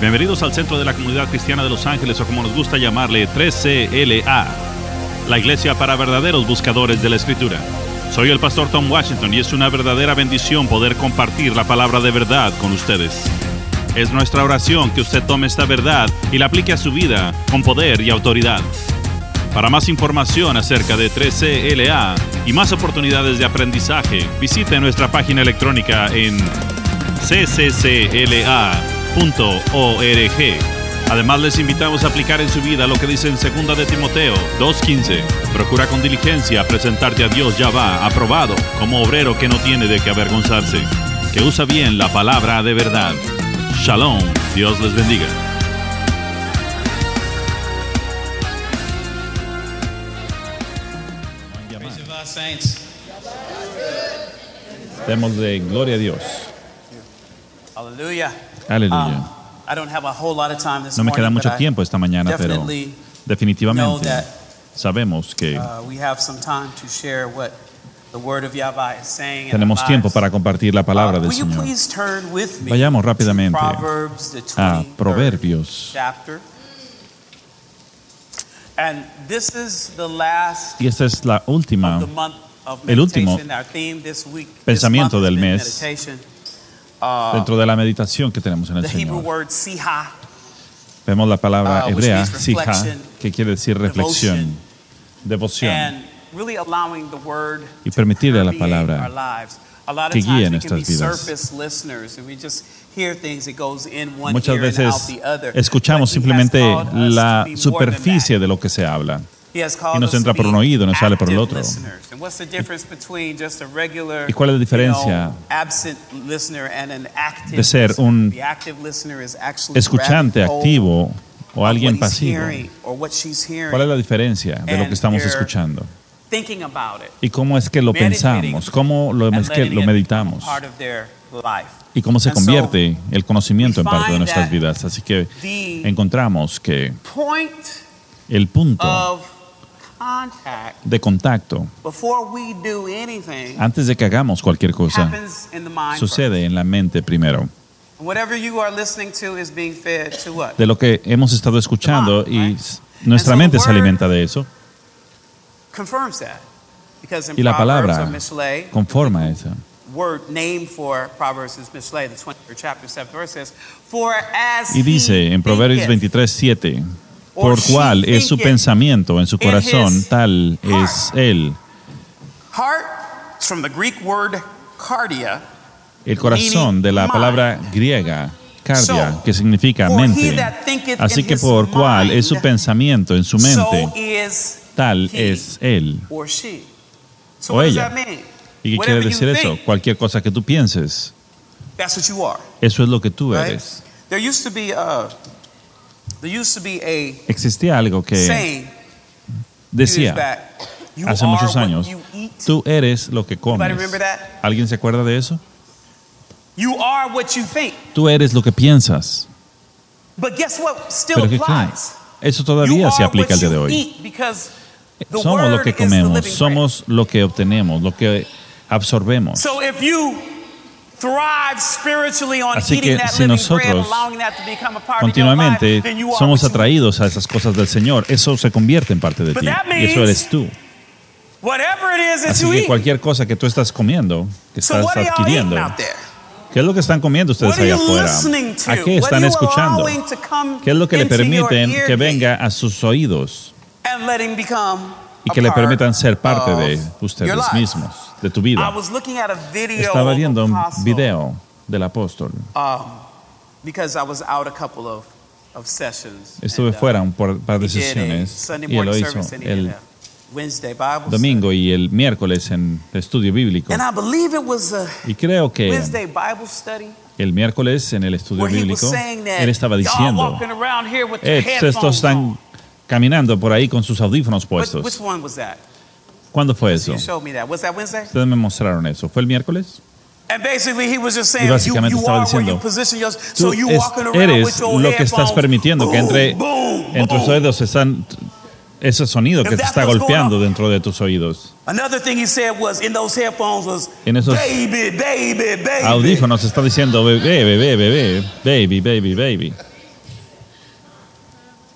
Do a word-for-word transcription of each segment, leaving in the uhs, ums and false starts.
Bienvenidos al Centro de la Comunidad Cristiana de Los Ángeles, o como nos gusta llamarle, tres C L A, la iglesia para verdaderos buscadores de la Escritura. Soy el pastor Tom Washington y es una verdadera bendición poder compartir la palabra de verdad con ustedes. Es nuestra oración que usted tome esta verdad y la aplique a su vida con poder y autoridad. Para más información acerca de tres C L A y más oportunidades de aprendizaje, visite nuestra página electrónica en c c c l a punto org. Además, les invitamos a aplicar en su vida lo que dice en segunda de Timoteo dos quince. Procura con diligencia presentarte a Dios Yahvá aprobado, como obrero que no tiene de qué avergonzarse, que usa bien la palabra de verdad. Shalom, Dios les bendiga. Démosle gloria a Dios. Aleluya. Aleluya. No me queda mucho tiempo esta mañana, pero definitivamente sabemos que tenemos tiempo para compartir la palabra del Señor. Vayamos rápidamente a Proverbios. Y esta es la última, el último pensamiento del mes dentro de la meditación que tenemos en el Señor. Vemos la palabra hebrea, siha, que quiere decir reflexión, devoción, y permitirle a la palabra que guíe nuestras vidas. Muchas veces escuchamos simplemente la superficie de lo que se habla, y nos entra por un oído y nos sale por el otro. ¿Y cuál es la diferencia de ser un escuchante activo o alguien pasivo? ¿Cuál es la diferencia de lo que estamos escuchando? ¿Y cómo es que lo pensamos? ¿Cómo lo es que lo meditamos? ¿Y cómo se convierte el conocimiento en parte de nuestras vidas? Así que encontramos que el punto de contacto, antes de que hagamos cualquier cosa, sucede en la mente primero. De lo que hemos estado escuchando, y nuestra mente se alimenta de eso. Y la palabra conforma eso. Y dice en Proverbios veintitrés siete, por cual es su pensamiento en su corazón, tal es él. El corazón de la palabra griega, cardia, que significa mente. Así que por cual es su pensamiento en su mente, tal es él o ella. ¿Y qué quiere decir eso? Cualquier cosa que tú pienses, eso es lo que tú eres. Existía algo que decía hace muchos años: tú eres lo que comes. ¿Alguien se acuerda de eso? Tú eres lo que piensas. Pero ¿qué creen? Eso todavía se aplica al día de hoy. Somos lo que comemos, somos lo que obtenemos, lo que absorbemos. Así que si nosotros continuamente somos atraídos a esas cosas del Señor, eso se convierte en parte de ti, y eso eres tú. Así que cualquier cosa que tú estás comiendo, que estás adquiriendo, ¿qué es lo que están comiendo ustedes allá afuera? ¿A qué están escuchando? ¿Qué es lo que le permiten que venga a sus oídos y que le permitan ser parte de ustedes mismos, de tu vida? Estaba viendo un video del apóstol. Estuve fuera un par de sesiones y él lo hizo el domingo y el miércoles en el estudio bíblico. Y creo que el miércoles en el estudio bíblico él estaba diciendo: estos están caminando por ahí con sus audífonos puestos. ¿Cuándo fue eso? Ustedes me mostraron eso. ¿Fue el miércoles? Y básicamente estaba diciendo: tú es, eres lo que estás permitiendo que entre en tus oídos, están, ese sonido que te está golpeando dentro de tus oídos. En esos audífonos está diciendo: bebé, bebé, bebé, baby, baby, baby.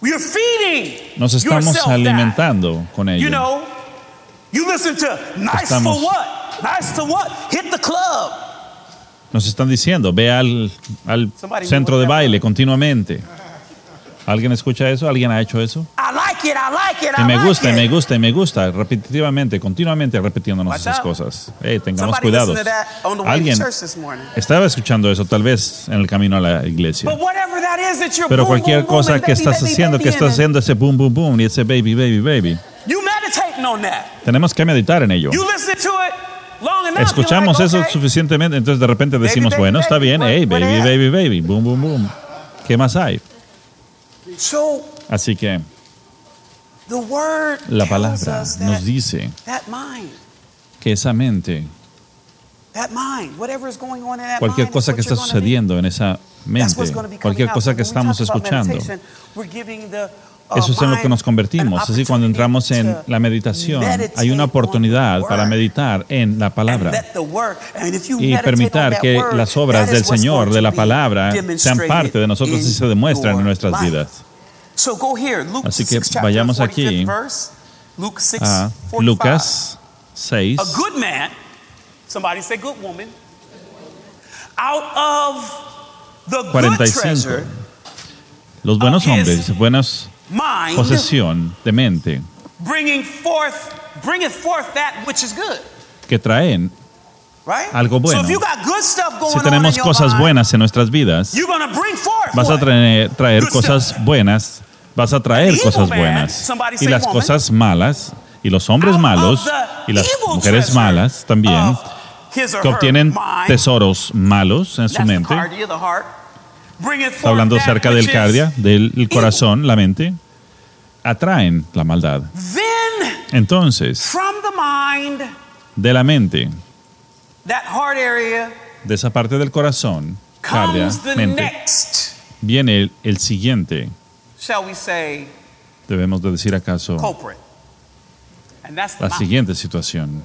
You're feeding Nos estamos yourself alimentando that. con ello. You know, you listen to nice Estamos- for what? Nice to what? Hit the club. Nos están diciendo, ve al, al Somebody centro do de what that baile was. continuamente. ¿Alguien escucha eso? ¿Alguien ha hecho eso? I like it, I like it, Y I me like gusta, y it. me gusta, y me gusta, repetitivamente, continuamente repitiéndonos Watch esas out. cosas. Hey, tengamos Somebody cuidado. listened to that on the way to Alguien church this morning. estaba escuchando eso, tal vez en el camino a la iglesia. But whatever that is that you're Pero boom, cualquier boom, boom, cosa and que baby, estás baby, haciendo, baby, que estás and haciendo ese boom, boom, boom, y ese baby, baby, baby, you meditating on that. tenemos que meditar en ello. You listen to it long enough. Escuchamos you're eso like, okay. suficientemente, entonces de repente decimos, baby, bueno, está baby, bien, what- hey, what baby, that? baby, baby, boom, boom, boom. ¿Qué más hay? So Así que the word la tells palabra us that, nos dice that mind, que esa mente, that mind, whatever is going on in that cualquier mind cosa is que what está you're gonna be. sucediendo en esa That's mente, what's gonna be coming cualquier out. cosa So que when we estamos talk about escuchando, meditation, we're giving the, uh, eso es en lo que nos mind convertimos. an Así cuando entramos en opportunity la to meditación, meditate hay una on oportunidad the para word. meditar en la And palabra let the word- and if you y meditate on permitir that que word, las obras that del is what's Señor, going de to la be palabra, sean demonstrated parte de nosotros y in se demuestran en your nuestras life. vidas. So go here, Luke Así que six, chapter vayamos forty-fifth aquí verse, Luke six, A forty-five. Lucas seis, A good man, somebody say good woman, out of the good cuarenta y treasure, cinco. Los buenos of his hombres, buenas mind, posesión de mente bringing forth, bringeth forth that which is good. que traen Right? algo bueno. So if you got good stuff going Si on tenemos in your cosas mind, buenas en nuestras vidas, you're gonna bring forth vas a what? traer, traer Good cosas stuff. buenas, vas a traer Evil cosas man, buenas. somebody Y say las woman, cosas malas, y los hombres out malos, of the y las evil mujeres treasure malas también, of his or que her obtienen mind, tesoros malos en su that's the mente. cardia, the heart, bringeth Está forth hablando that acerca which del is cardia, del corazón, la mente. Atraen la maldad. Then Entonces, from the mind, de la mente, that heart area, de esa parte del corazón, cardia, comes the mente, next, viene el, el siguiente, shall we say, debemos de decir acaso, culprit. And that's the la mouth. siguiente situación.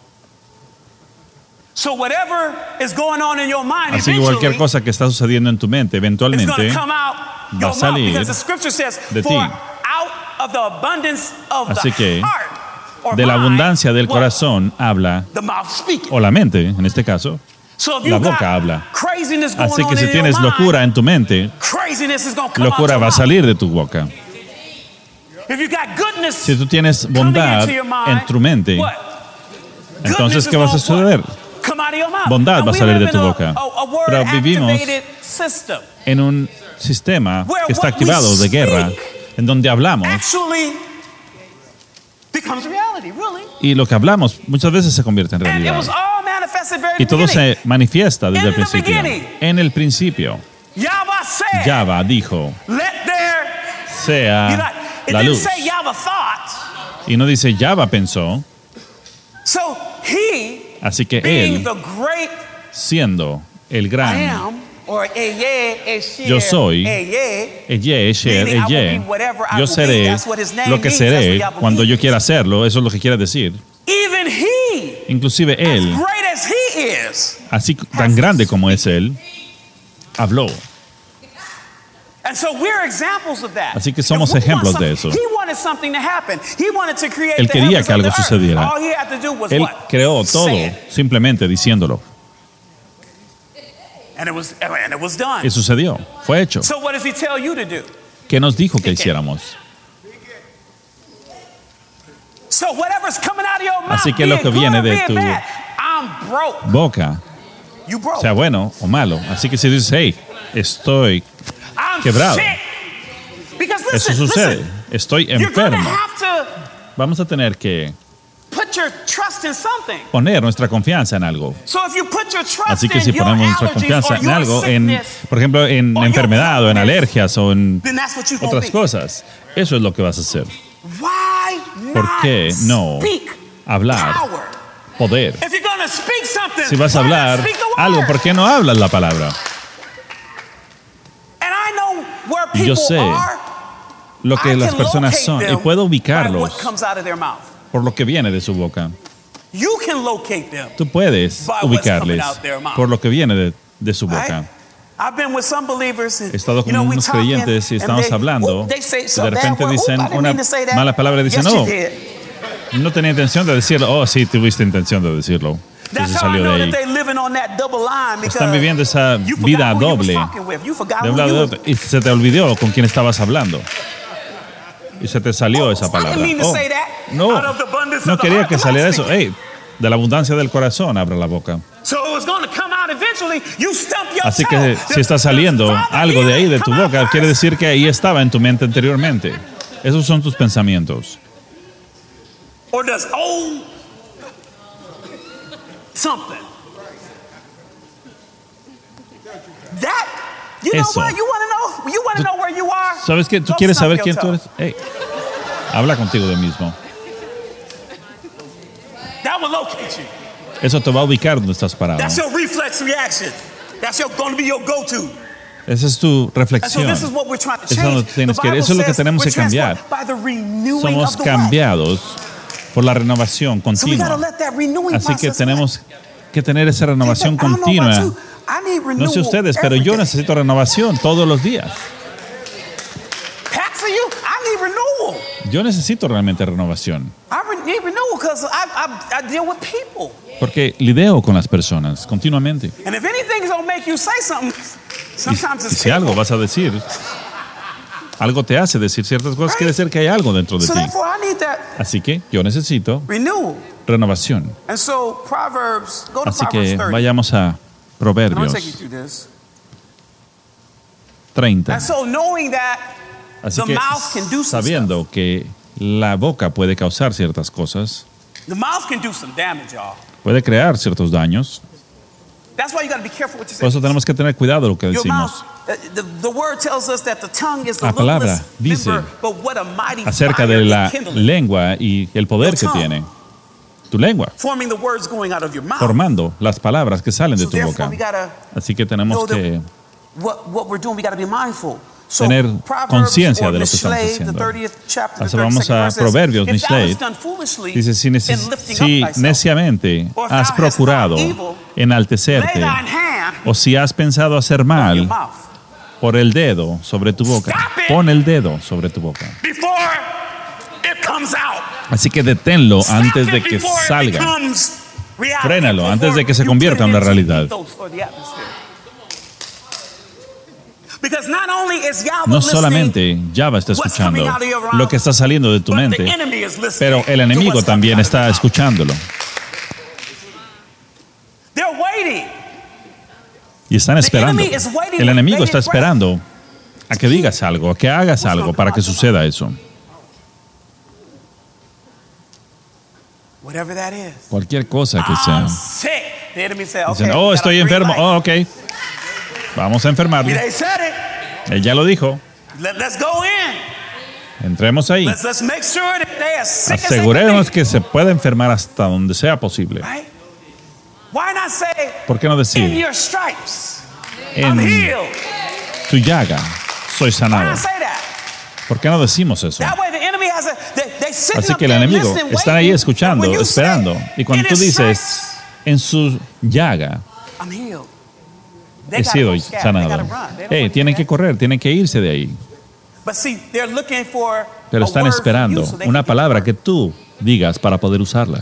So whatever is going on in your mind, Así que cualquier eventually, cosa que está sucediendo en tu mente, it's going eventualmente, to come out va a your mouth, salir because the scripture says, de for ti. out of the abundance of Así the que, heart, or de la mind, abundancia del what? corazón habla, The mouth speaking. o la mente, en este caso. So if la you boca got habla. craziness going Así on que si in tienes your mind, locura en tu mente, craziness is going to come locura out va a your salir de tu boca. mouth. If you got goodness Si tú tienes coming bondad into your mind, en tu mente, what? entonces Goodness ¿qué is va a gonna suceder? what? Come out of your mouth. Bondad And va a we salir live de tu in a- boca. a- a Pero vivimos word-activated system En un sistema where que está what we activado de guerra, speak en donde hablamos, actually becomes reality, really. y lo que hablamos muchas veces se convierte en And it realidad. was all manifested very Y todo beginning. se manifiesta desde In el the principio. beginning. En el principio, Yahweh said, Yahweh dijo, let there be sea light. It la didn't luz. say Yahweh thought. Y no dice Yahweh pensó, So he, así que being él, the great siendo el I gran am, or Eye, Esher, Yo soy, Eye, Eye, Esher, meaning I will Eye, be whatever I yo will be. seré That's what his name lo que means. That's seré what Yahweh cuando yo means. quiera hacerlo, eso es lo que quiere decir. Even he, Inclusive as él, great as he is, así tan grande como es él, habló. and so we're examples of that. Así que somos If we want ejemplos de something- eso. He wanted something to happen. He wanted to create Él the quería heavens que and algo the earth. sucediera. All he had to do was Él what? creó todo Say it. simplemente diciéndolo. And it was and it was done. Y sucedió, fue hecho. So what does he tell you to do? ¿Qué nos dijo que hiciéramos? So whatever's coming out of your mouth, Así que be lo it que good viene or de be it tu bad, I'm broke. boca, You broke. sea bueno o malo. Así que si dices, hey, estoy, I'm quebrado. sick. Because eso listen, sucede. listen, Estoy you're going to enfermo. have to Vamos a tener que put your trust in something. poner nuestra confianza en algo. So if you put your trust Así que in si your ponemos nuestra allergies confianza or en your algo, en, sickness, por ejemplo, en or your enfermedad o en problems, alergias o en then that's what you're going to otras be. cosas, eso es lo que vas a hacer. Why ¿Por not qué no speak hablar? power? Poder. If you're going to speak something, Si vas a why not hablar speak the word? algo, ¿por qué no hablas la palabra? And I know where Y yo people sé are. Lo que I las can personas locate son y them puedo by ubicarlos what comes out of their mouth. por lo que viene de su boca. You can locate them. Tú puedes By what's ubicarles coming out their mouth. por lo que viene de, de su boca. Right? I've been with some believers and, He estado you con know, we unos talking, creyentes y and estamos they- hablando, oh, they say y so de bad repente word. dicen Oh, I didn't una mean to say that. mala palabra y dicen, Yes, you no, did. no tenía intención de decirlo. Oh, sí, tuviste intención de decirlo. That's Entonces how I salió know de that ahí. they living on that double line because Están viviendo esa you vida forgot who you was doble, talking with. You forgot de who un lado you y de was- otro, y se te olvidó con quién estabas hablando. Y se te salió esa I palabra. didn't mean to Oh, say that. no, Out of the abundance no of the quería heart, que the saliera mouth eso. speaks. Hey, de la abundancia del corazón abre la boca. So it was going to come out eventually. You stump your Así toe. que si está saliendo The Father algo de ahí, de healed, tu come out boca, first. quiere decir que ahí estaba en tu mente anteriormente. Esos son tus pensamientos. Or does oh something. That you know Eso. what? You want to know? You want to know where you are? ¿Sabes qué? ¿Tú Go quieres stump saber your quién tú toe. eres? Hey, habla contigo de mismo. That will locate you. Eso te va a ubicar donde estás parado. That's your reflex reaction. That's your going to be your go-to. Esa es tu And so reflexión. this is what we're trying to Eso es change. lo que tienes The que- Bible eso es lo que says tenemos we're que cambiar. transformed by the renewing Somos of the what? cambiados por la renovación So we got to continua. let that renewing Así que process tenemos que tener esa renovación I don't know continua. about you. I need No renewal sé ustedes, pero every yo day. necesito renovación todos los días. Pat for you, I need renewal. Yo necesito realmente renovación. I re- need renewal because I, I, I deal with people. Porque lidio con las personas continuamente. And if anything's gonna make you say something, Y, sometimes y it's si algo people. vas a decir, algo te hace decir ciertas cosas, quiere decir que hay algo dentro de So ti. therefore, I need that Así que yo necesito renewal. renovación. And so Proverbs, go to Así Proverbs que thirty. vayamos a And I'm Proverbios gonna take you through this. treinta. And so knowing that Así the que mouth can do some sabiendo que la boca puede causar ciertas cosas, the mouth can do some damage, y'all. puede crear ciertos daños, That's why you got to be careful what you por say. eso tenemos que tener cuidado de lo que Your mouth, decimos. uh, the, the word tells us that the tongue is the La palabra littlest dice member, but what a mighty Acerca fire de la it kindleth. lengua y el poder que Your tongue. tiene. Tu lengua, Forming the words going out of your mouth. formando las palabras que salen de So tu therefore, boca. we gotta Así que tenemos know that que what, what we're doing, we got to be mindful. So, tener Proverbs conciencia or de lo que estamos Mishlei, the haciendo. thirtieth chapter, the Así vamos thirty-second a verse says, Proverbios, if thou Mishlei. hast done foolishly Dice, si, neces- in lifting si up thyself, neciamente or if has thou hast procurado thought evil, lay enaltecerte, thine hand o si has pensado hacer on your mal mouth por el dedo sobre tu boca, Stop it. pon el dedo sobre tu boca. before it comes out. Así que deténlo Stop antes it de que before it salga. becomes reality, Frénalo before antes de que se you convierta put en it una into the realidad. ethos or the atmosphere. Because not only is Yahweh No listening, solamente Java está what's escuchando coming out of your mouth, lo que está saliendo de tu but mente, the enemy is listening pero el to enemigo what's coming también out of your está mouth. escuchándolo. They're waiting. Y están esperando. enemy is waiting El with enemigo bated está breath. esperando a que digas algo, a que hagas algo para que suceda eso. Whatever that is. Cualquier cosa que I'm sea. sick. The enemy said, okay, Dicen, we oh, got estoy a green enfermo. light. Oh, ok. Vamos a enfermarlo. They said it. Él ya lo dijo. Let, let's go in. Entremos ahí. Let's, let's make sure that they as sick as they can Aseguremos be. que se pueda enfermar hasta donde sea posible. Right? Why not say, ¿Por qué no in decir, your stripes, I'm en healed? tu llaga soy Why sanado? not say that? ¿Por qué no decimos eso? That way the enemy has a, they, they sitting Así up que el there enemigo listening, está ahí waiting, escuchando, and when you esperando. say, Y cuando "In tú his dices, stripes, en su llaga I'm healed. They he gotta sido go scatter. They sanado. gotta run. They don't Hey, wanna tienen do que that. correr, tienen que irse de ahí. But see, they're looking for Pero a están word from esperando you so they una can get palabra the que word. tú digas para poder usarla.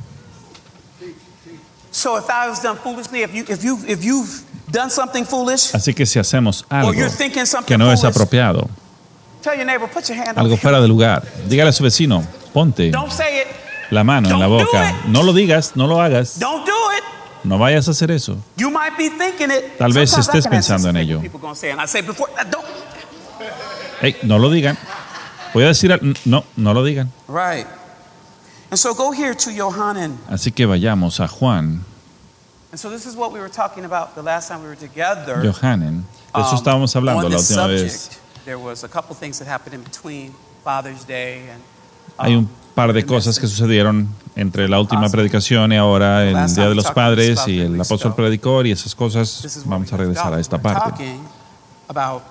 So if I was done foolishly, if you if you if you've done something foolish, Así que si hacemos algo or you're thinking something que no es foolish, apropiado, tell your neighbor, put your hand algo on fuera de lugar, dígale a su vecino, ponte Don't say it. la mano en la Don't do boca. it. No lo digas, no lo hagas, Don't do it. no vayas a hacer eso. You might be thinking it. Tal vez Sometimes I estés can pensando en anticipate ello. what people gonna say, and I say before, uh, don't. Hey, no lo digan. Voy a decir, al- no, no lo digan. Right. And so go here to Yohanan. Así que vayamos a Juan, And so this is what we were talking about the last time we were together. Johanan. De eso Um, estábamos hablando on la this última subject. vez. There was a couple things that happened in between Father's Day and. Hay un um, par de the cosas que message. sucedieron entre la última Awesome. predicación y ahora el Last Día time de we los talked about this Padres about y three el weeks apóstol ago. predicor y esas cosas. This is where Vamos a we left regresar a off. esta We're parte. talking about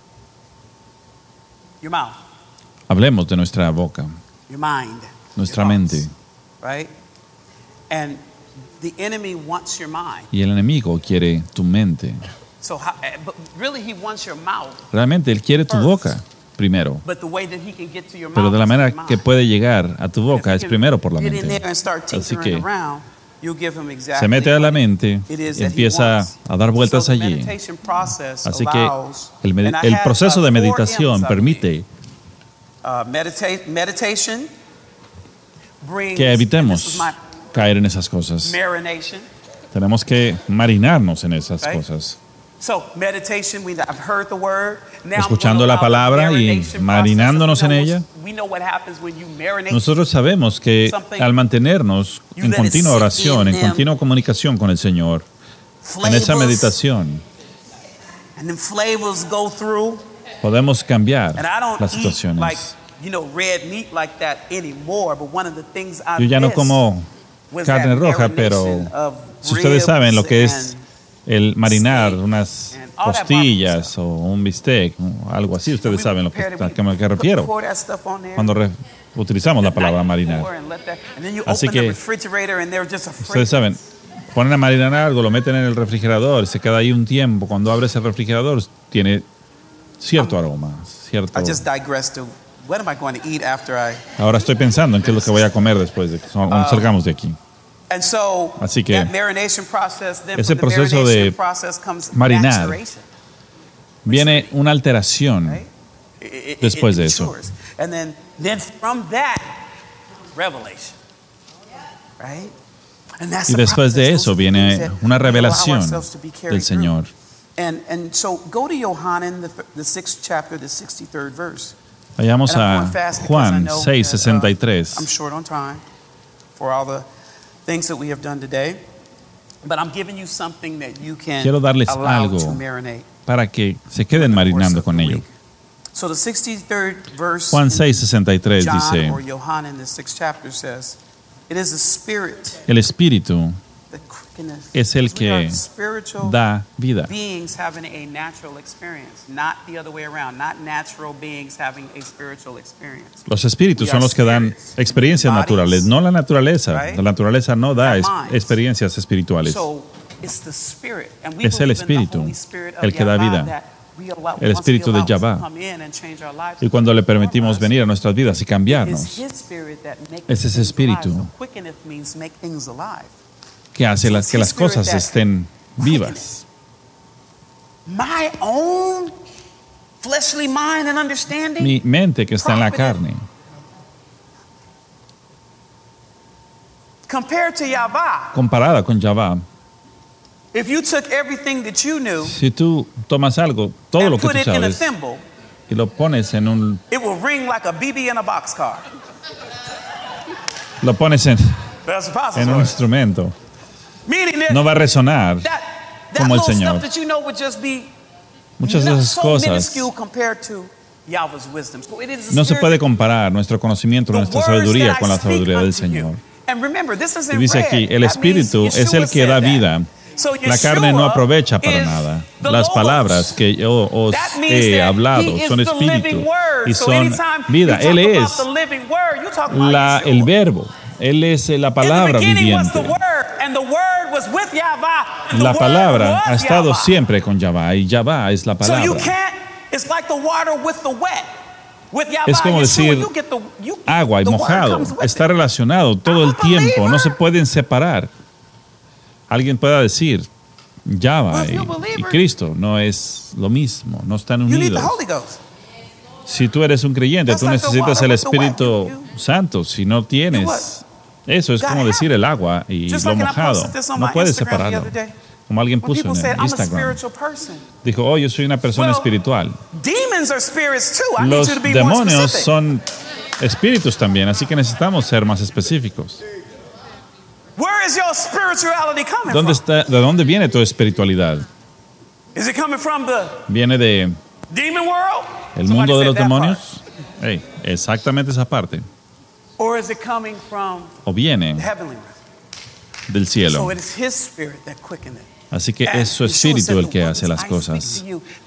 your mouth, Hablemos de nuestra boca, your mind, nuestra your mente. thoughts, right? And the enemy wants your mind. Y el enemigo quiere tu mente. So, how, but really, he wants your mouth. Realmente Él quiere tu boca primero. But the way that he can get to your Pero mouth de la is manera through your que mind. puede llegar a tu boca If es he can primero por la get in mente. there and start Así tinkering que around, you'll give him exactly se mete a la what mente it is y that he empieza wants. a dar vueltas So the allí. meditation process Así que allows- el, med- and I el have, proceso uh, de four meditación M's, I permite Uh, meditate, meditation brings, que and evitemos this is my caer en esas cosas. marination. Tenemos que marinarnos en esas Right. cosas. So meditation, we, I've heard the word. Now I'm Escuchando gonna la allow the palabra y marination marinándonos process. en We know ella. what's- We know what happens when you marinate. Nosotros sabemos que Something- al mantenernos You en let it continua sink oración, in en them. continua comunicación con el Señor, en esa Flavors, meditación, and then flavors go through. podemos cambiar And I don't las eat situaciones. like, you know, red meat like that anymore. But one of the things I Yo ya no missed como was carne that roja, pero marination of si ustedes saben lo que ribs es and- el marinar steak unas and all that costillas o un bistec, o algo así, ustedes we saben lo que, prepared it, a we qué me que put- refiero pour that stuff on there. cuando re- utilizamos la the palabra night marinar. before and let that- and then you Así open the que refrigerator and they're just a Ustedes saben, ponen a marinar algo, lo meten en el refrigerador, se queda ahí un tiempo. Cuando abres el refrigerador, tiene cierto aroma, cierto. I just digressed to what am I going to eat after I. Ahora estoy pensando en qué es lo que voy a comer después de que cuando salgamos de aquí. And so Así que that marination process, then ese from the proceso marination de process comes marinar maturation, Viene una alteración right? It- it- it después de eso. matures. And then, then from that, revelation, right? And that's Y the después de process. eso Those are the viene things that una we allow revelación ourselves to be carried del Señor. through. And, and so go to Yohanan, the, the sixth chapter, the sixty-third verse. Vayamos And I'm a going fast because I Juan know seis that, uh, sesenta y tres. I'm short on time for all the things that we have done today. But I'm giving you something that you can Quiero darles allow algo to marinate. para que se queden over the course marinando of con the ello. week. So the sixty-third verse Juan in seis sesenta y tres John dice, or Yohanan, the sixth chapter says, it is the spirit el Espíritu that quickeneth. es el We are que spiritual da vida. beings having a natural experience, not the other way around, not natural beings having a spiritual experience. Los espíritus son los que dan experiencias naturales, no la naturaleza. La naturaleza no da es- experiencias espirituales. So it's the spirit, and we Es el believe in the espíritu Holy Spirit of el que da Yahweh vida. that we allow- El once espíritu we de allow Yahweh. to come in and change our lives, Y cuando le permitimos transform us, venir a nuestras vidas y it's cambiarnos, His spirit that makes es ese things espíritu alive. So quickeneth means make things alive. que hace las, que las cosas estén vivas. My own fleshly mind and understanding. Mi mente que está en la carne, Compared to Yahweh, comparada con Yahweh, if you took everything that you knew si tú tomas algo, todo lo and que put tú it in a sabes, thimble, y lo pones en un, it will ring like a B B in a boxcar. lo pones en, That's the en un possible. instrumento, Meaning that, no va a resonar that, that como el little Señor. stuff that you know would just be Muchas de not esas so cosas minuscule compared to Yahweh's wisdom. So it is the no se spirit puede that- comparar nuestro conocimiento, the nuestra words sabiduría that I con la speak sabiduría del unto you. Señor. And remember, this is Y in dice red. aquí, el That means Espíritu es Yeshua el que da said that. vida. So La carne no Yeshua aprovecha para is nada. the Las Logos. palabras que yo os That means he that hablado he is son the espíritu living word. y So son anytime vida. you Él talk es about the living word, you talk about la, Yeshua. el verbo. Él es la In the palabra beginning was the viviente. word, and the word was with Yahweh. and the La word palabra was ha estado Yahweh. siempre con Yahweh y Yahweh es la So you palabra. can't, it's like the water with the wet. With Yahweh, Es como Yeshua, decir you get the, you, Agua y the word mojado comes with está it. relacionado todo I'm el a tiempo, no se believer. pueden separar. Alguien pueda decir Yahweh Well, if y, you're a y believer, Cristo no es lo mismo, no están You need the unidos. Holy Ghost. Si tú eres un creyente, That's tú like the necesitas water el with the wet. Espíritu You- you- Santo. Si no tienes, eso es gotta como have decir el agua y Just lo like, and I mojado. posted this on No my puedes Instagram the separarlo. other day. Como alguien When puso people en said, el I'm a Instagram. spiritual person. Dijo, oh, yo soy una persona Well, espiritual. Demons are spirits too. I need Los you to be more demonios specific. son espíritus también, así que necesitamos ser más específicos. Where is your spirituality coming ¿Dónde from? está, ¿De dónde viene tu espiritualidad? Is it coming from the ¿Viene de demon world? el Somebody mundo de said los that demonios? Hey, exactamente esa parte. part. Or is it coming from O viene the heavenly realm? del cielo. So it is His spirit that quickeneth. Así que And es su Yeshua espíritu said, el "The que words hace las I speak cosas. to you,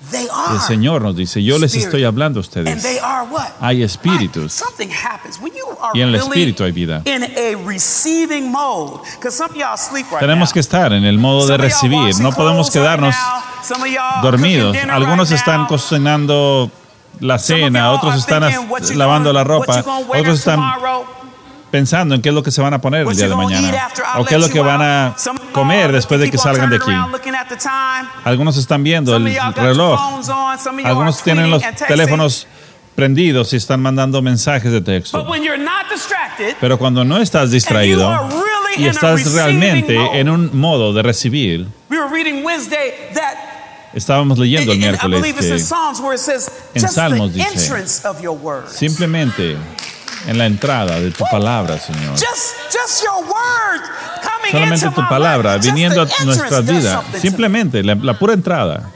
They Y el are. Señor nos dice, yo les estoy hablando a And ustedes. they are what? Hay espíritus. Something happens when you are Y en el really espíritu hay vida. in a receiving mode. Because some of y'all sleep right Tenemos now. que estar en el modo de Some of y'all recibir. washing No podemos clothes right quedarnos now. Some of y'all dormidos. cooking dinner Algunos right están now. cocinando la Some of cena, y'all otros are están thinking what you lavando gonna- la ropa, what you gonna wear otros están tomorrow. pensando en qué es lo que se van a poner el What día you de gonna mañana eat after I o qué es let lo que you van a out. Some of y'all comer después de que keep on salgan de turning aquí. around looking at the time. Algunos están viendo Some el of y'all got your reloj, phones on. Some of y'all algunos are tienen los tweeting and texting. teléfonos prendidos y están mandando mensajes de But texto. when you're not distracted, Pero cuando no estás distraído and you are really y in a estás receiving realmente mode. en un modo de recibir, we were reading Wednesday that estábamos leyendo el and I miércoles believe it's in que Psalms where it says en just Salmos the dice, entrance of your word. simplemente en la entrada de tu palabra, Señor. Just, just your word coming Solamente into tu my palabra life. Just viniendo the a nuestra entrance does vida. something to me. Simplemente la, la pura entrada.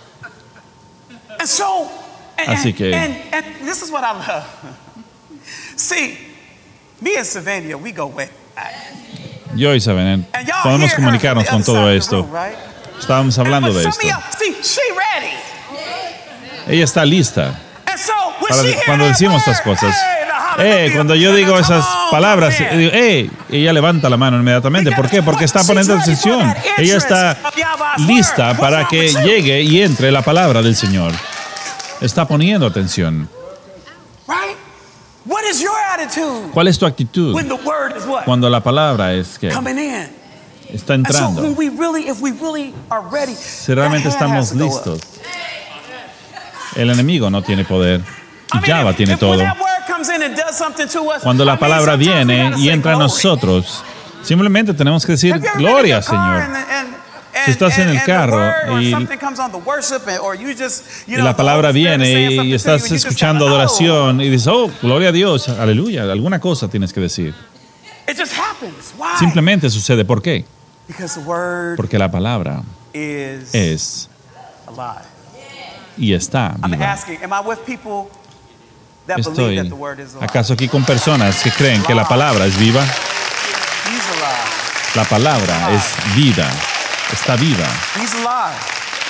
And so, and, Así que- and, and this is what I love. See, me and Savannah, we go way back. Yo y Saben, And y'all podemos hear her comunicarnos from con the other todo side of the esto. room, right? Estábamos hablando And de but some esto. of y'all, see, she ready. Ella está lista. And so when Para she hear cuando that decimos word, estas cosas. hey, the Eh, hallelujah, cuando yo and digo the esas come on palabras, comes eh, in. digo, eh, ella levanta la mano inmediatamente. ¿Por qué? Porque está poniendo atención. Ella está lista para que llegue y entre la palabra del Señor. Está poniendo atención. Right? What is your attitude ¿Cuál es tu actitud when the word is what? cuando la palabra es que Coming in. está And so entrando? when we really, if we really are ready, Si realmente that hand has estamos to go up. listos, el enemigo no tiene poder. I mean, Java if- tiene if when todo. that word comes in and does something to us, Cuando I la mean, palabra sometimes we viene gotta y say entra en glory. nosotros, simplemente tenemos que decir Have you ever been in gloria, your car Señor. and- and- and- Si estás en el and- and the carro word or y- something comes on the worship and- or you just, you Y know, la the palabra Holy Spirit is viene saying y something to estás you, you just escuchando gotta, adoración y dices, oh, gloria a Dios, aleluya, alguna cosa tienes que decir. oh, it just happens. Why? Simplemente sucede. ¿Por qué? Because the word Porque la palabra is es alive. y está I'm viva. asking, am I with people that believe Estoy, that the word is alive? ¿acaso aquí con personas que creen que la palabra es viva? He's alive. La palabra es vida, está viva. He's alive.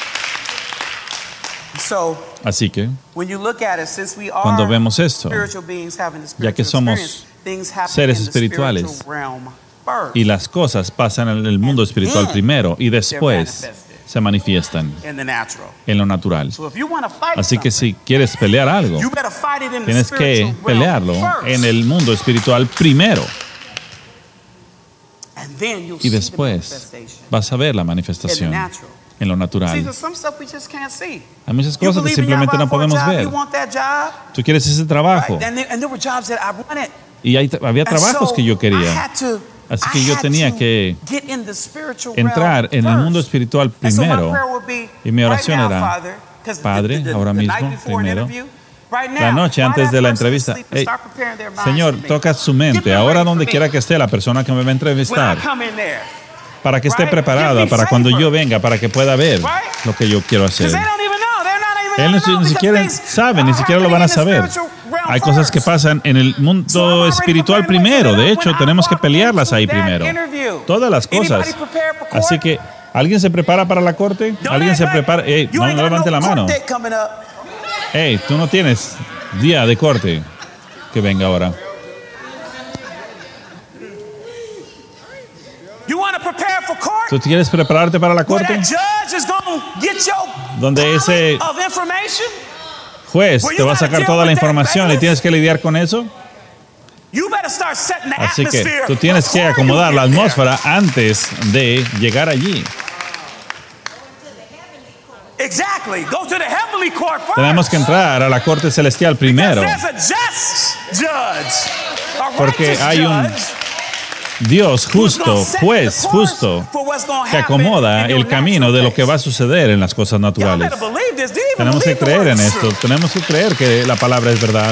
So, Así que, when you look at it, since we are cuando vemos esto, spiritual beings having the ya que spiritual somos experience, things happen seres in the espirituales, spiritual realm first, y las cosas pasan en el mundo espiritual primero y después se manifiestan in the natural. en lo natural. So if you want to fight Así que something, si quieres pelear algo, you better fight it in the tienes que spiritual realm pelearlo first, en el mundo espiritual primero and then you'll y see the después manifestation vas a ver la in the manifestación natural. en lo See, natural. there's some stuff we just can't see. Hay muchas You cosas que believe in simplemente Yahweh no for a podemos job, ver. you want that job, Tú quieres ese trabajo right? And there, and there were jobs that I wanted. y hay, había And trabajos so que yo I quería. had to- Así I que yo had tenía to que get in the spiritual entrar realm en el mundo first. espiritual And so my primero. prayer would be, Y mi oración right now, era, Father, 'cause the- Padre, the- the- ahora the mismo, night before an primero, interview, right now, la noche while antes that de la person is entrevista, asleep and hey, start preparing their minds Señor, for me. toca su Get mente. me Ahora ready donde for quiera me. que esté la persona que me va a When I entrevistar, come in there, para que esté right? preparada, Give me para cuando favor. yo venga, para que pueda ver Right? lo que yo quiero hacer. 'cause they don't even know. They're not even Él gonna ni, know ni because siquiera things sabe, ni are siquiera lo van a happening in the saber. spiritual realm Hay cosas que first. pasan en el So I'm mundo already espiritual prepared for primero. that. De When hecho, I tenemos que walk pelearlas into ahí that primero. interview, Todas las cosas. anybody prepared for court? Así que, ¿alguien se prepara para la corte? Don't ¿Alguien act se like prepara? Ey, you no ain't got levante la court mano. date coming up. Ey, tú no tienes día de corte que venga ahora. You want to prepare for court? ¿Tú quieres prepararte para la Where corte? that judge is going to get your Donde ese palette of information? juez te va a sacar toda la información y tienes que lidiar con eso. You better start setting the Así que atmosphere tú tienes que before acomodar you la get there. atmósfera antes de llegar allí. Exactly. Go to the heavenly court first. Tenemos que entrar a la corte celestial primero, There's a just judge. A porque righteous hay un judge Dios who's gonna justo, set juez the course justo, for what's gonna que happen acomoda in your el camino natural de lo que days. va a suceder en las cosas Y'all naturales. better believe this. Do you even Tenemos que believe the creer word en is esto, true? tenemos que creer que la palabra es verdad.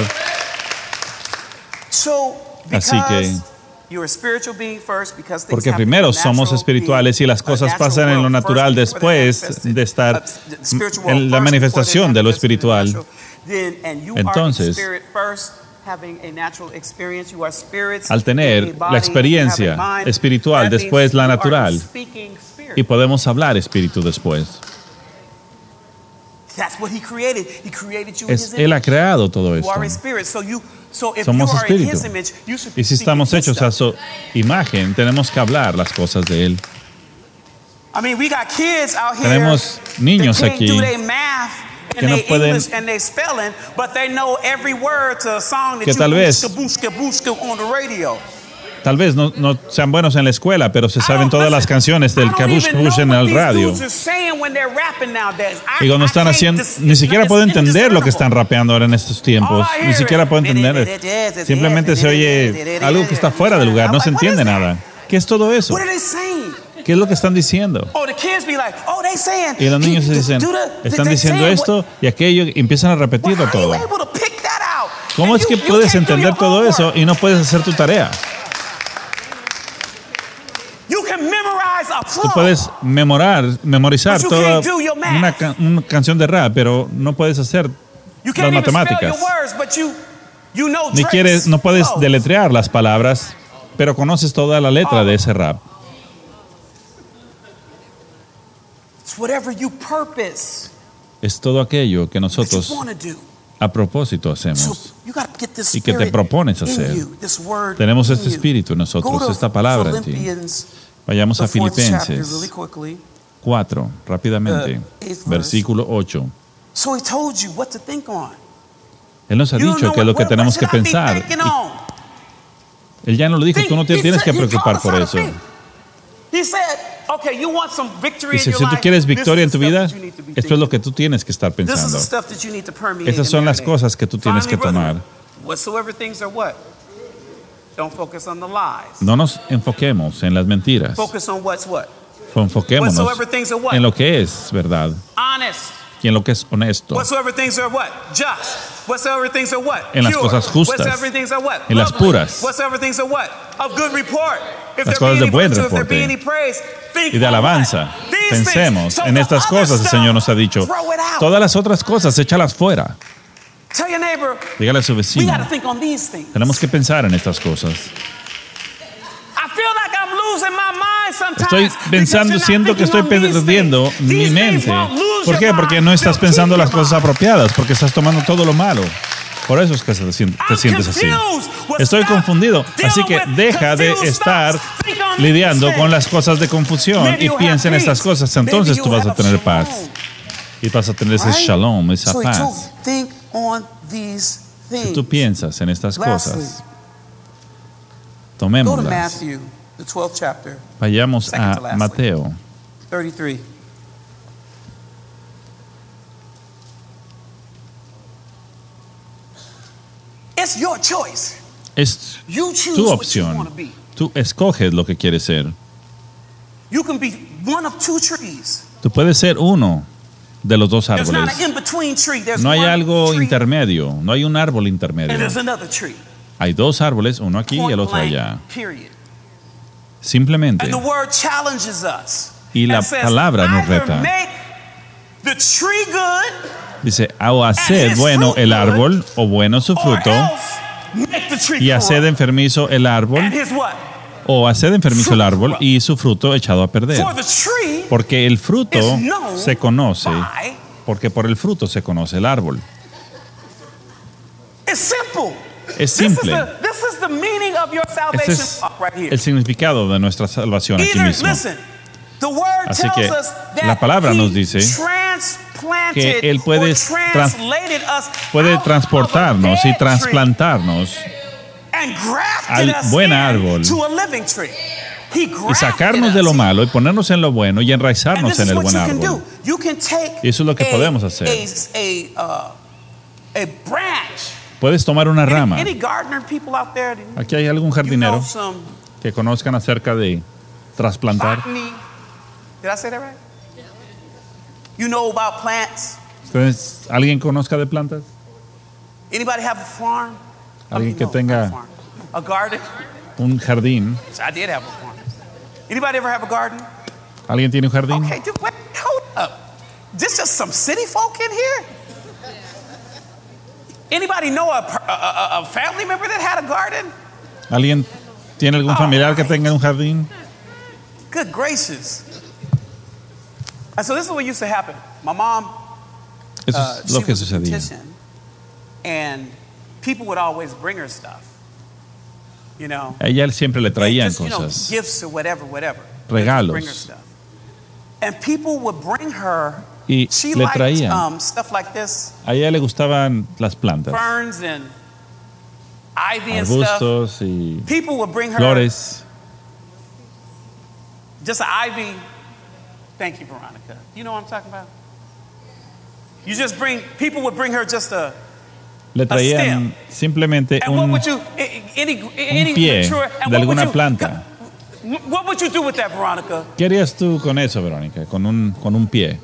So, Así que, because you're a spiritual being first, because things porque happen primero in the somos natural espirituales y las being, cosas uh, natural pasan en lo world natural first before they después manifested, de estar uh, the spiritual world en la first manifestación before they de lo manifested in the espiritual. natural. Then, and you Entonces, are spirit first, having a natural experience. You are spirits al tener in a body, la experiencia you have a mind. espiritual, That means después la you are natural, speaking spirit. y podemos hablar espíritu después. That's what he created. He created you Es, in his Él ha image. creado todo You esto. are a spirit. So you, so if Somos you are in espíritu. his image, you should Y si be estamos thinking his hechos a stuff. su imagen, tenemos que hablar las cosas de Él. I mean, we got kids out here Tenemos niños that can't aquí do their math que and no their pueden- English and their spelling, but they know every word to a song that Que you tal vez- booska, booska, booska on the radio. Tal vez no, no sean buenos en la escuela, pero se saben todas las canciones del Kabush Kabush en el radio. Y cuando están haciendo, ni siquiera puedo entender lo que están rapeando ahora en estos tiempos. Ni siquiera puedo entender. Simplemente se oye algo que está fuera de lugar, no se entiende nada. ¿Qué es todo eso? What are they saying? ¿Qué es lo que están diciendo? Oh, the kids be like, oh, they saying. Y los niños se dicen, do the- están they diciendo saying esto what- y aquello y empiezan a repetirlo Well, how todo. are you able to pick that out? ¿Cómo And es you- que you puedes can't do entender your todo eso homework? y no puedes hacer tu tarea? You can memorize a Tú flow. puedes memorar, memorizar But you toda can't do your math. una, ca- una canción de rap, pero no puedes hacer You las can't even spell matemáticas. your words, but you, you know Ni Drake's quieres, no puedes flow. deletrear las palabras, pero conoces toda la letra de ese rap. It's whatever you purpose Es todo aquello que that you nosotros want to do. a propósito So hacemos. you got to get this Y que te spirit propones in hacer. you, this word Tenemos in este you. espíritu en Go nosotros, to esta palabra en ti. Philippians, Vayamos a the fourth chapter, really Filipenses quickly. cuatro, rápidamente. Uh, eighth verse. Versículo ocho. So he told you what to think on. Él nos ha You don't dicho know que es lo what- que what- tenemos what que should I be pensar. thinking Y on? Él ya nos lo dijo, Think- tú no te he tienes said- que he told preocupar us por how to eso. think. He said, okay, you want some victory Dice, in your si tú life? quieres This is victoria en tu the vida, stuff that you need to be esto es lo thinking. que tú tienes que estar This is the pensando. stuff that you need to permeate Esas and son las marinate. cosas que tú tienes Finally, que tomar. brethren, whatsoever things are what? Don't focus on the lies. No nos enfoquemos en las mentiras. Focus on what's what? Enfoquémonos Whatsoever things are what? en lo que es verdad Honest. y en lo que es honesto. Whatsoever things are what? Just. Whatsoever things are what? En las Pure. cosas justas. Whatsoever things are what? En las Lovely. puras. Whatsoever things are what? Of good report. If Las there cosas be de any buen virtue, if there be reporte. any praise, think Y de on alabanza. what? These Pensemos things. So en the estas other cosas, el stuff, Señor nos ha dicho. throw it out. Todas las otras cosas, échalas fuera. Tell your neighbor, Dígale a su we vecino. got to think on these things. Tenemos que pensar en estas cosas. I feel like I'm losing my mind sometimes. Estoy because pensando, you're not siento que thinking estoy on these perdiendo things. mi These things mente. won't lose ¿Por your qué? mind. Porque no estás They'll pensando keep las your cosas mind. apropiadas, porque estás tomando todo lo malo. Por eso es que te sientes, te I'm sientes así. confused. Well, Estoy stop confundido, así dealing que with deja de confused estar thoughts. Think on lidiando these con things. las cosas de confusión Maybe y you'll piensa en have estas peace. cosas. Entonces Maybe tú vas you'll a tener have paz shalom. y vas a tener ese Right? shalom, esa So he told, paz. think on these Si things. tú piensas en estas Lastly, cosas, go to tomémoslas. Matthew, the twelfth chapter, Vayamos Second to a lastly. Mateo. thirty-three. It's your choice. Es You choose tu what you opción. want to be. Tú escoges lo que quieres ser. You can be one of two trees. Tú puedes ser uno de los dos There's not árboles. an in-between tree. There's No hay one algo tree intermedio, no hay un árbol and intermedio. there's another tree. Hay dos árboles, uno aquí y Point el otro blank, allá. period. Simplemente. And the word challenges us. Y la and says, palabra nos either reta. make the tree good Dice, o haced his bueno fruit el good, árbol o bueno su or fruto, else make the tree y haced corrupt. enfermizo el árbol, And his what? o haced enfermizo el árbol y su fruto echado a perder. For the tree Porque el fruto is known se conoce, by. porque por el fruto se conoce el árbol. It's simple. Es This is simple. the, this is the meaning of your Ese salvation es uh, right here. el significado de nuestra salvación aquí Either, mismo. listen, the word Así tells que us that la palabra he nos dice transplanted que Él puede or trans- translated us Puede out of a transportarnos y dead tree trasplantarnos and grafted al us buen árbol into a living tree. He y grafted sacarnos de lo us. malo y ponernos en lo bueno y And enraizarnos this en is el what buen you can do. árbol. You can take Y eso es lo que a, podemos hacer. a, a, uh, a branch. Puedes tomar una Any, rama. any gardener people out there? Aquí hay algún You know jardinero some que conozcan acerca de trasplantar. botany. Did I say that right? You know about plants? ¿Ustedes, ¿Alguien conozca de plantas? Anybody have a farm? I Alguien mean, que no, tenga- not a farm. A garden? Un jardín. I did have a farm. Anybody ever have a garden? ¿Alguien tiene un jardín? Okay, dude, wait, hold up. This just some city folk in here? Anybody know a, per- a, a, a family member that had a garden? ¿Alguien tiene algún familiar que tenga un jardín? Good gracious. And so this is what used to happen. My mom, Eso uh, es lo she que was a sucedía. beautician, and people would always bring her stuff. You know, A ella siempre le traían just, you know, cosas, gifts or whatever, whatever. They'd just regalos. bring her stuff. And people would bring her. Y She le liked traían. um, stuff like this, A ella le gustaban las plantas, ferns and ivy and stuff. arbustos y People would bring her flores. just an ivy. Thank you, Veronica. You know what I'm talking about? You just bring. People would bring her just a. Le traían simplemente And what un, would you? Any any pie mature, and de what would alguna you- planta. What would you do with that, Veronica? ¿Qué harías tú con eso, Verónica? Con un, con un pie.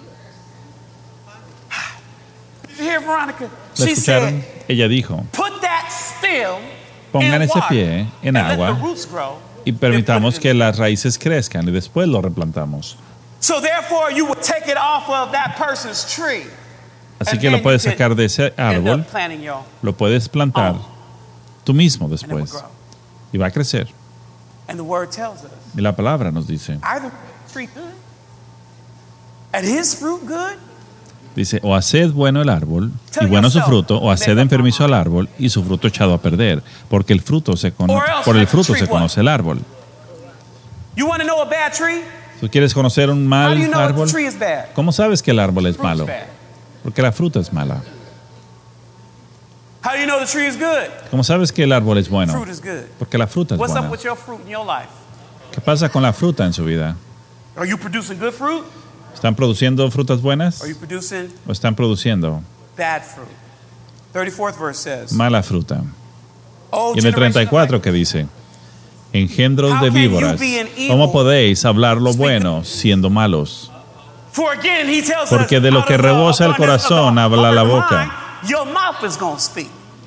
Did you hear Veronica? ¿La She escucharon? said, Ella dijo, "Put that still pongan in ese water pie en and let agua the roots grow, y then permitamos put it que in." las raíces crezcan y después lo replantamos. So therefore, you would take it off of that person's tree. Así and que then lo puedes you could sacar de ese end árbol, up planting your lo puedes plantar own, tú mismo and it would después grow. y va a crecer. And the word tells us, Y la palabra nos dice, are the tree good? And his fruit good? dice, o haced bueno el árbol y bueno su fruto, o haced enfermizo al árbol y su fruto echado a perder, porque el fruto se cono- por el fruto se conoce el árbol. You want to know a bad tree? ¿Tú quieres conocer un How do mal you know if árbol? the tree is bad? ¿Cómo sabes que el árbol es Fruit's malo? bad. Porque la fruta es mala. How do you know the tree is good? ¿Cómo sabes que el árbol es bueno? Fruit is good. Porque la fruta es What's up buena. with your fruit in your life? ¿Qué pasa con la fruta en su vida? Are you producing good fruit? ¿Están produciendo frutas buenas Are you producing o están produciendo bad fruit? thirty-fourth verse says, mala fruta? "Oh, Y en el treinta y generation of cuatro que dice, engendros de víboras, ¿cómo podéis hablar lo bueno siendo malos? For again, he tells Porque us, de lo out que of the rebosa el abundance of the corazón habla heart la and boca. mind, your mouth is going to speak.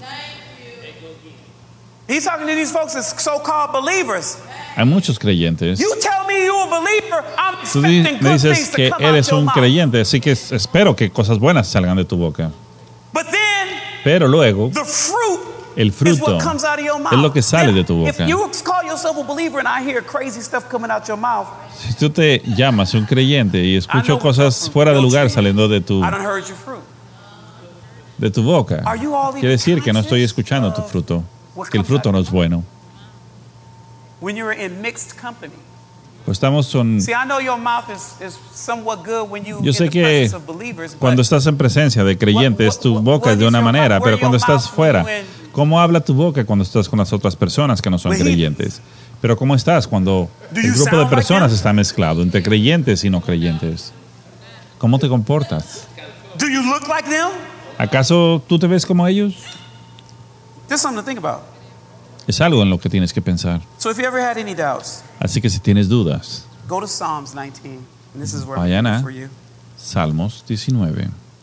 He's talking to these folks as so-called believers. Hay muchos creyentes. You tell me you're a believer, I'm Tú di- expecting me good things dices to que come out eres your un mouth. creyente, así que es- espero que cosas buenas salgan de tu boca. But then Pero luego, the fruit el is fruto what comes out of your mouth. es lo que sale If- de tu boca. If you call yourself a believer and I hear crazy stuff coming out your mouth, Si tú te llamas un creyente y I escucho know cosas what fuera de your lugar tree- saliendo de tu, I done heard your fruit. de tu boca, Are you all even quiere decir que no estoy conscious escuchando tu of fruto, what que el comes fruto out no of es bueno. When you're in mixed company. Pues estamos con, See, I know your mouth is, is somewhat good when you yo in sé the que presence of believers, cuando but estás en presencia de creyentes, tu what- boca es de what una is your manera, mouth? pero Where cuando your estás mouth fuera, when you ¿cómo habla tu boca cuando estás con las otras personas que no son With creyentes? Pero ¿cómo estás cuando Do el you grupo de sound like personas them? está mezclado entre creyentes y no creyentes? ¿Cómo te comportas? do you look like them? ¿Acaso tú te ves como ellos? There's something to think about. Es algo en lo que tienes que pensar. So if you ever had any doubts, Así que si tienes dudas, go to Psalms nineteen, and this is where Vayan I'm a- for you. Salmos diecinueve.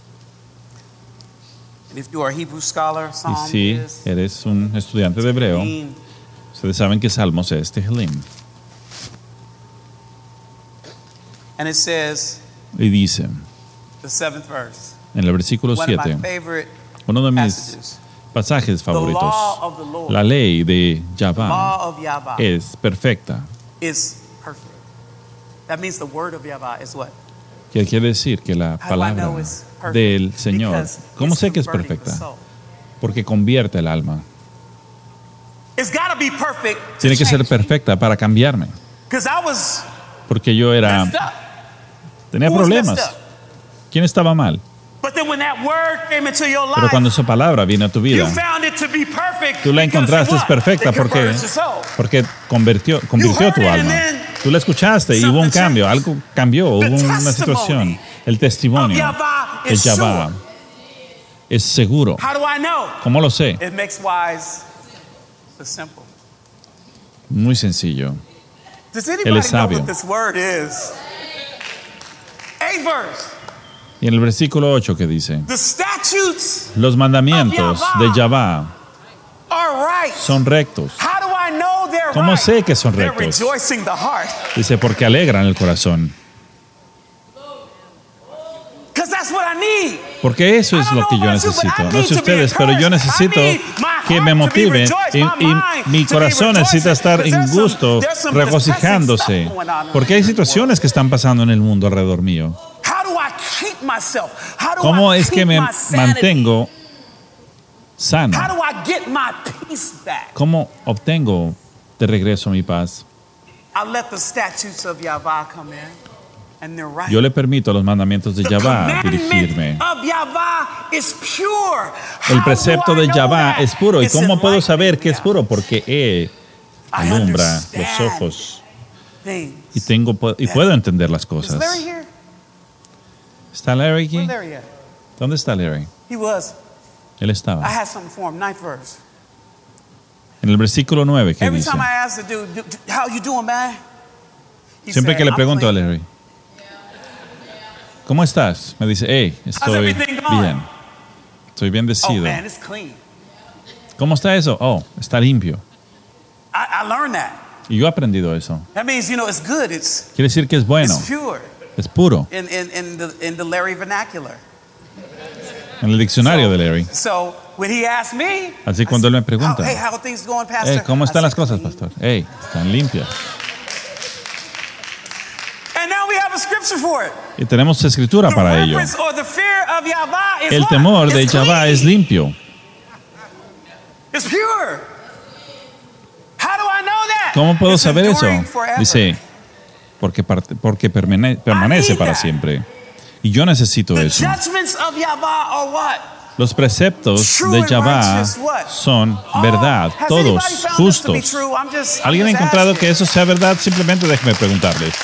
And if you are a Hebrew scholar, Y Psalm si is eres un estudiante de hebreo, Tehillim. ustedes saben que Salmos es Tehillim. And it says, Y dice, the seventh verse, en el versículo one of my siete, favorite uno de mis passages. pasajes The favoritos, law of the Lord, la ley de the Yahvah law of Yahweh es perfecta. is perfect. That means the word of Yahweh is what? ¿Qué quiere decir? Que la How do I palabra know it's perfect? del Señor, Because ¿cómo it's sé que es converting the perfecta? soul. Porque convierte el alma. It's got to be perfect. Tiene que ser perfecta para cambiarme. Because I was Porque yo era, messed up. tenía Who was messed problemas. up? ¿Quién estaba mal? But then when that word came into your Pero life, cuando esa palabra vino a tu you vida, found it to be perfect. tú la because of encontraste what? perfecta It porque, converted your soul. porque convirtió, convirtió tu heard it and alma. then Tú la escuchaste y hubo un something cambio, changed. algo cambió, hubo The una testimony situación. El of testimonio, Yahweh el is Yahvah, sure. es seguro. How do I know? ¿Cómo lo sé? It makes wise the simple. Muy sencillo. Does Él anybody es know sabio. what this word is? Eighth verse. Y en el versículo ocho que dice, The statutes los mandamientos de Yahvah are right. son rectos. How do I know they're ¿Cómo right? sé que son They're rectos? rejoicing the heart. Dice, porque alegran el corazón. Because that's what I need. Porque eso es lo que yo necesito. No sé ustedes, pero yo necesito que me motiven y, y mi corazón necesita estar en gusto, regocijándose. Porque hay situaciones que están pasando en el mundo alrededor mío. How do I keep myself? How do ¿Cómo I es que keep me my sanity? mantengo sano? How do I get my peace back? ¿Cómo obtengo de regreso mi paz? I let the statutes of Yahweh come in, and they're right. Yo le permito a los mandamientos de The Yahvah dirigirme. commandment of Yahweh is pure. El How precepto do I de know Yahvah that? es puro. ¿Y It's cómo puedo enlightening saber que es me. puro? Porque Él I alumbra los understand ojos things. y, tengo, y puedo entender las Is cosas. Larry here? ¿Está Larry aquí? Where's Larry at? ¿Dónde está Larry? He was. Él I estaba. had something for him. Ninth verse. En el versículo nueve, ¿qué Every dice? time I ask the dude, "Du- du- how you doing, man?" He Siempre said, que le "I'm pregunto a clean." Larry, ¿cómo estás? Me dice, hey, estoy everything going? bien. Estoy Oh bendecido. man, it's clean. ¿Cómo está eso? Oh, está limpio. I, I learned that. Y yo he aprendido eso. That means, you know, it's good. It's, Quiere decir que es bueno, it's pure es puro. in, in, in, the, in the Larry vernacular. En el diccionario de Larry. So when he asked me, Así cuando él me I said, pregunta, "How- hey, how are things going, Pastor?" hey, ¿cómo I están said, las cosas, "Clean." pastor? Hey, están limpias. And now we have a scripture for it. Y tenemos escritura The para ello. reverence or the fear of Yahweh is El what? temor de It's Yahvah clean. es limpio. It's pure. How do I know that? ¿Cómo puedo It's saber eso? enduring forever. Dice, porque, parte- porque permane- permanece para siempre. Y yo necesito The eso. judgments of Yahweh are what? Los preceptos True de and Yahvah righteous what? son Oh, verdad, has todos anybody found this to be justos. true? I'm just- I'm ¿Alguien ha just encontrado asking. que eso sea verdad? Simplemente déjeme preguntarles.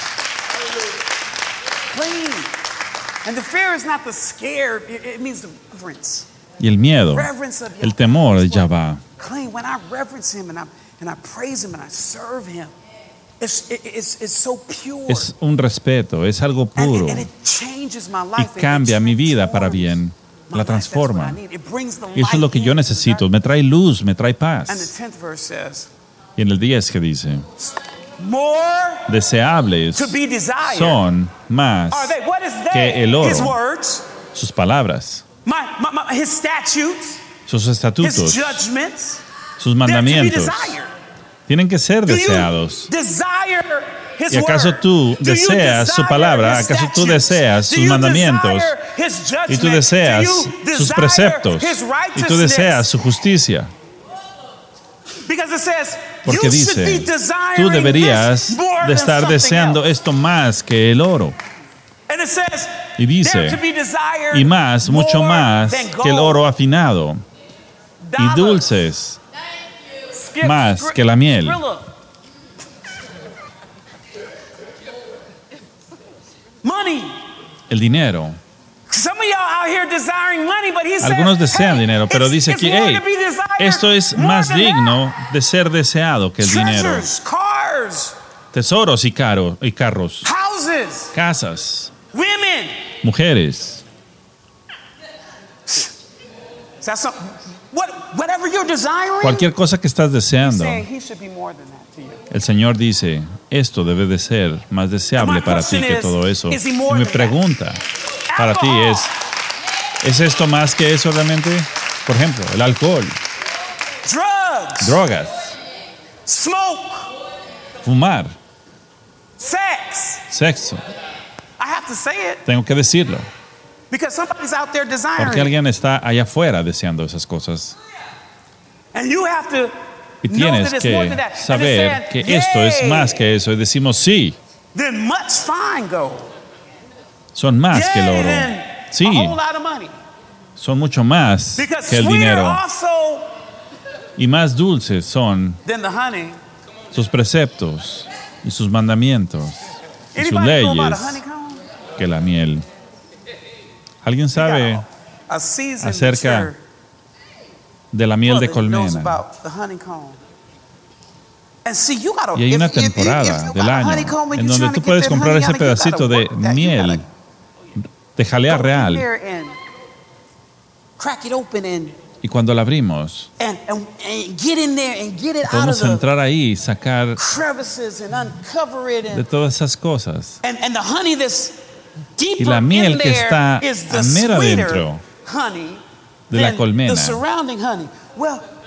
Clean. And the fear is not the scare, it, it means the reverence. Y el miedo, Reverence of el Yahweh temor de is what? Yahvah, Clean. When I reverence him and I, and I praise him and I serve him, it's, it, it's, it's so pure. es un respeto, es algo And- puro and it changes my y life. It cambia mi vida para transforms bien, my la life. That's transforma. what I need. It brings the Y eso es lo que light yo in. necesito, me trae luz, me trae And the paz. tenth verse says, Y en el diez que dice, more deseables to be desired son más are they. What is they? que el His oro, words, sus palabras, my, my, my, his statutes, sus his estatutos, judgments. sus They're to be mandamientos. desired. Tienen que ser Do you deseados. desire his ¿Y acaso word? tú Do you deseas su desire palabra? his ¿Acaso tú statutes? deseas Do sus you mandamientos? desire his Y tú judgment? deseas Do you sus desire preceptos. his Y tú righteousness? deseas su justicia. Because it says, Porque you should be dice, desiring tú deberías this more de than estar something deseando else. esto más que el oro. And it says, Y dice, they're to be desired y más, mucho more más than que el gold, oro afinado. Y dollars, dulces skip, más skri- que la miel. Skrilla. Money. El dinero. Some of y'all out here desiring money, but he says, Algunos desean hey, dinero, pero it's- dice it's aquí, more hey, to be desired esto es more más than digno de ser deseado que el that. dinero. Treasures, cars, Tesoros y, caro, y carros, houses, casas, women. mujeres. That's some, what, whatever you're desiring, Cualquier cosa que estás he's deseando, saying he should be more than that to you. el Señor dice, esto debe de ser más deseable para ti que todo eso. Y mi pregunta para ti es, ¿es esto más que eso realmente? Por ejemplo, el alcohol, Drugs, drogas, smoke, fumar, sex. sexo. I have to say it Tengo que decirlo, because somebody's out there porque desiring, alguien está allá afuera deseando esas cosas. and you have to Y know tienes that it's more que than that. And saber it que said, esto es "Yea, más que eso. Y decimos, sí, than much fine gold. son más que el Yea, oro. than Sí, a whole lot of money. son mucho más Because que el sweeter dinero. also Y más dulces son than the honey. sus preceptos y sus mandamientos y sus Anybody know about a leyes honeycomb? que la miel. ¿Alguien sabe A seasoned acerca mature de la miel de brother knows colmena? about the honeycomb. And see, you gotta, Y hay una if- if- if temporada you del got a año honeycomb and en you're donde trying tú to puedes get that comprar honey ese out, you gotta pedacito de work that. You miel gotta de jalea go in real. there and crack it open and, Y cuando la abrimos, and, and, and get in there and get it out of podemos the entrar ahí y sacar crevices and uncover it. de And, todas esas cosas. and, and the honey that's deeper Y la miel in que there está is the a mero sweeter adentro honey de la than colmena the surrounding honey. Well,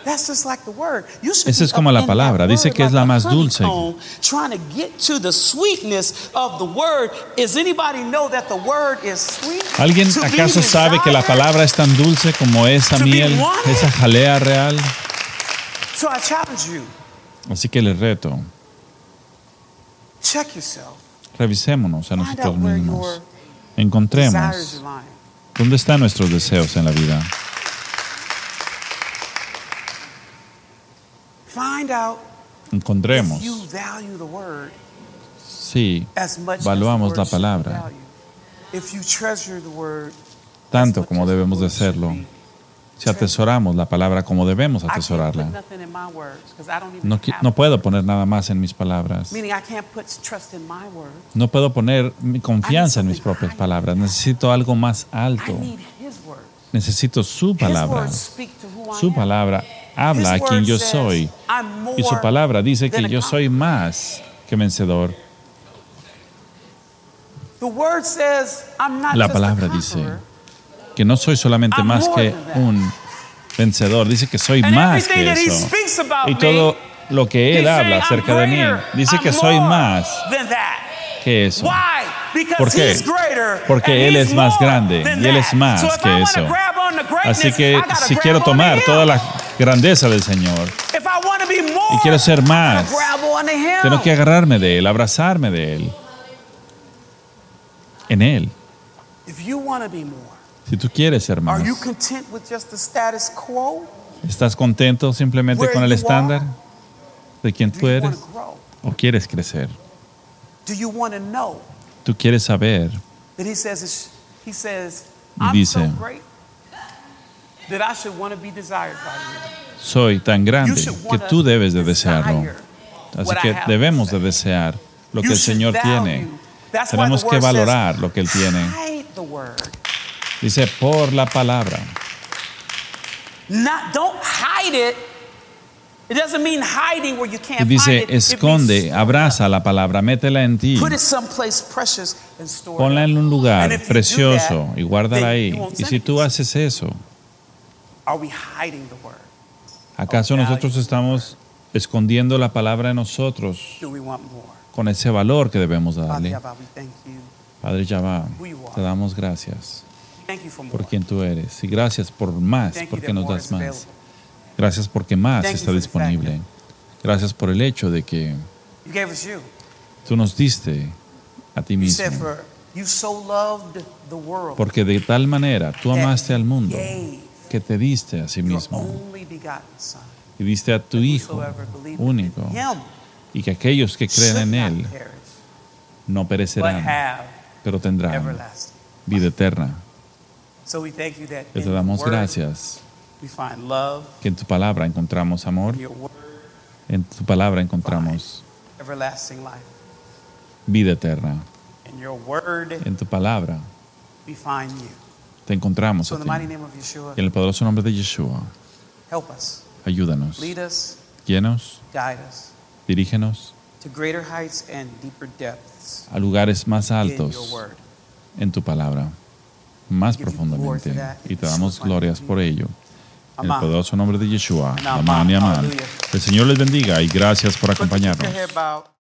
That's just like the word. You should Esa be es como up la in palabra. that Dice word que es like la a más dulce. honeycomb, trying to get to the sweetness of the word. Does anybody know that the word is sweet? ¿Alguien To be acaso sabe que la desired? palabra es tan dulce como esa To be miel, wanted? esa jalea real? So I challenge you. Así que les reto, Check yourself. revisémonos a Find nosotros out where mismos. your desires Encontremos are lying. dónde están nuestros deseos en la vida. Find out Encontremos if you value the word si as much as valuamos the la word should be palabra valued. If you treasure the word tanto as como much as the debemos de word should hacerlo, be. si atesoramos la palabra como debemos I can't put atesorarla. nothing in my words, 'cause I don't even No, qui- have no puedo poner nada más en mis palabras. Meaning I can't put trust in my words. No puedo poner mi confianza en mis propias palabras. Necesito algo más I alto. need his words. Necesito su His palabra. words speak to who I Su am. palabra habla a His quien word yo says, soy. I'm more Y su palabra dice than que a yo soy conqueror. más que vencedor. The word says I'm not La just a palabra dice conqueror. que no soy solamente I'm más more que than that. un vencedor. Dice que soy And más everything que that he eso. speaks about Y me, todo lo que él he's habla saying, acerca I'm de mí, greater, dice que I'm soy more más than that. que eso. Why? Because ¿Por qué? he's greater Porque and él he's es más more grande than y él that. es más So if I que wanna eso. grab on the greatness, Así que I gotta si grab quiero onto tomar him. toda la grandeza del Señor If I wanna be more, y quiero ser I más, gotta grab onto him. tengo que agarrarme de él, abrazarme de él, en él. If you wanna be more, Si tú quieres ser más, are you content with just the status quo? ¿estás contento simplemente Where con el you estándar de quien Do tú you eres? wanna grow? ¿O quieres crecer? Do you wanna know Tú quieres saber that he says it's- he says Y I'm dice, so great that I should want to be desired by you. soy tan grande You should que wanna tú debes de desearlo. desire Así what I que have to debemos say. de desear lo que You el should Señor value. tiene. That's why Tenemos the que word says, valorar lo que Él tiene. hide the word. Dice, por la palabra. Not, don't hide it. It doesn't mean hiding where you Y can't dice, find it. It means esconde, abraza la palabra, métela en ti. put it someplace precious and store Ponla it. en un And lugar if you do precioso that, y guárdala then ahí. you won't Y sin si tú against it. haces eso, Are we hiding the word? ¿acaso value. nosotros estamos escondiendo la palabra en nosotros Do we want more? con ese valor que debemos Father, darle? Yahweh, we thank you. Padre Yahvá, Who you are. te damos gracias Thank you for more. por quien tú eres. Y gracias por más, Thank you porque that nos more das is más. available. Gracias porque más Thank you está for the fact disponible. Gracias por el hecho de que You gave us you. tú nos diste a ti You mismo. said for you so loved the world Porque de tal manera tú amaste al mundo gave que te diste a sí your mismo only begotten Son. y diste a tu Hijo Whosoever believeth único in him y que aquellos que creen should en not Él perish, no but perecerán, have pero tendrán everlasting. vida eterna. So we thank you that Y in te the damos word gracias we find love, que en tu palabra encontramos amor, in your word, en tu palabra encontramos everlasting life. vida eterna, In your word en tu palabra we find you. te encontramos So a in ti. the mighty name of Yeshua, Y en el poderoso nombre de Yeshua, help us, ayúdanos, lead us, guíanos, guide us dirígenos to greater heights and deeper depths a lugares más in your altos word. en tu palabra, más Give you glory profundamente, for that. y te damos Yeshua, glorias por ello. En el Amén. poderoso nombre de Yeshua, And amén y amén. amén. Hallelujah. El Señor les bendiga y gracias por Put your acompañarnos. head bowed.